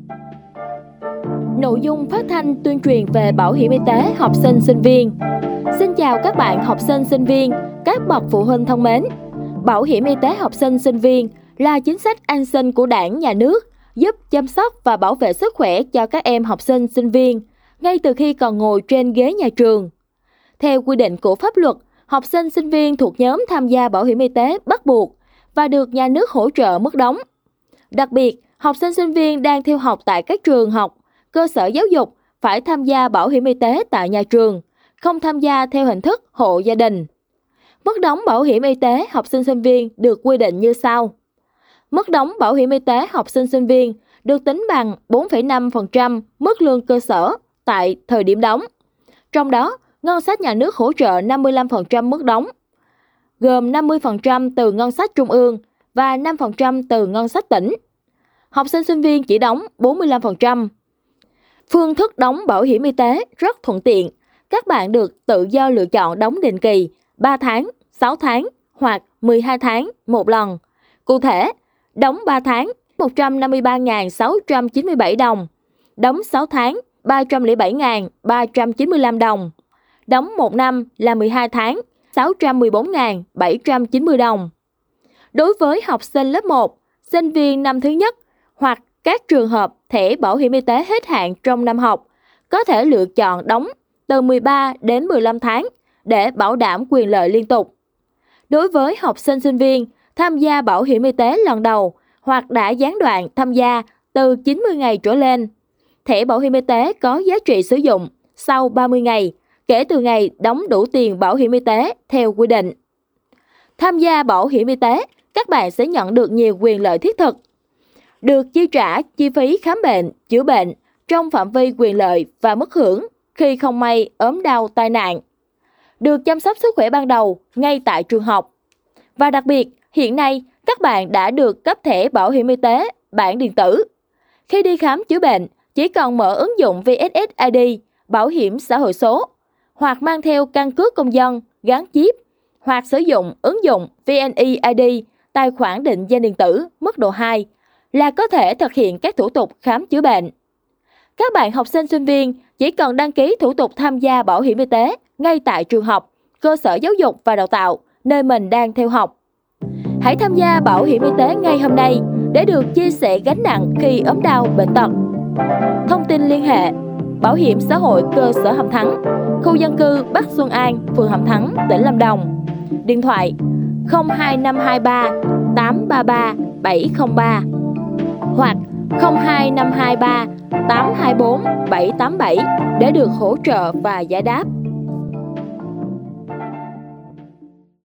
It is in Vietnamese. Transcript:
Nội dung phát thanh tuyên truyền về bảo hiểm y tế học sinh sinh viên. Xin chào các bạn học sinh sinh viên, các bậc phụ huynh thân mến. Bảo hiểm y tế học sinh sinh viên là chính sách an sinh của Đảng, Nhà nước, giúp chăm sóc và bảo vệ sức khỏe cho các em học sinh sinh viên, ngay từ khi còn ngồi trên ghế nhà trường. Theo quy định của pháp luật, học sinh sinh viên thuộc nhóm tham gia bảo hiểm y tế bắt buộc và được nhà nước hỗ trợ mức đóng. Đặc biệt, học sinh sinh viên đang theo học tại các trường học, cơ sở giáo dục phải tham gia bảo hiểm y tế tại nhà trường, không tham gia theo hình thức hộ gia đình. Mức đóng bảo hiểm y tế học sinh sinh viên được quy định như sau. Mức đóng bảo hiểm y tế học sinh sinh viên được tính bằng 4,5% mức lương cơ sở tại thời điểm đóng. Trong đó, ngân sách nhà nước hỗ trợ 55% mức đóng, gồm 50% từ ngân sách trung ương và 5% từ ngân sách tỉnh. Học sinh sinh viên chỉ đóng 45%. Phương thức đóng bảo hiểm y tế rất thuận tiện. Các bạn được tự do lựa chọn đóng định kỳ 3 tháng, 6 tháng hoặc 12 tháng một lần. Cụ thể, đóng 3 tháng 153.697 đồng, đóng 6 tháng 307.395 đồng, đóng 1 năm là 12 tháng 614.790 đồng. Đối với học sinh lớp 1, sinh viên năm thứ nhất hoặc các trường hợp thẻ bảo hiểm y tế hết hạn trong năm học, có thể lựa chọn đóng từ 13 đến 15 tháng để bảo đảm quyền lợi liên tục. Đối với học sinh sinh viên tham gia bảo hiểm y tế lần đầu hoặc đã gián đoạn tham gia từ 90 ngày trở lên, thẻ bảo hiểm y tế có giá trị sử dụng sau 30 ngày kể từ ngày đóng đủ tiền bảo hiểm y tế theo quy định. Tham gia bảo hiểm y tế, các bạn sẽ nhận được nhiều quyền lợi thiết thực. Được chi trả chi phí khám bệnh, chữa bệnh trong phạm vi quyền lợi và mức hưởng khi không may ốm đau tai nạn. Được chăm sóc sức khỏe ban đầu ngay tại trường học. Và đặc biệt, hiện nay các bạn đã được cấp thẻ bảo hiểm y tế bản điện tử. Khi đi khám chữa bệnh, chỉ cần mở ứng dụng VSSID, bảo hiểm xã hội số, hoặc mang theo căn cước công dân gắn chip, hoặc sử dụng ứng dụng VNeID, tài khoản định danh điện tử mức độ 2, là có thể thực hiện các thủ tục khám chữa bệnh. Các bạn học sinh sinh viên chỉ cần đăng ký thủ tục tham gia bảo hiểm y tế ngay tại trường học, cơ sở giáo dục và đào tạo nơi mình đang theo học. Hãy tham gia bảo hiểm y tế ngay hôm nay để được chia sẻ gánh nặng khi ốm đau bệnh tật. Thông tin liên hệ: Bảo hiểm xã hội cơ sở Hàm Thắng, khu dân cư Bắc Xuân An, phường Hàm Thắng, tỉnh Lâm Đồng. Điện thoại 02523 833 703 hoặc 02523 824 787 để được hỗ trợ và giải đáp.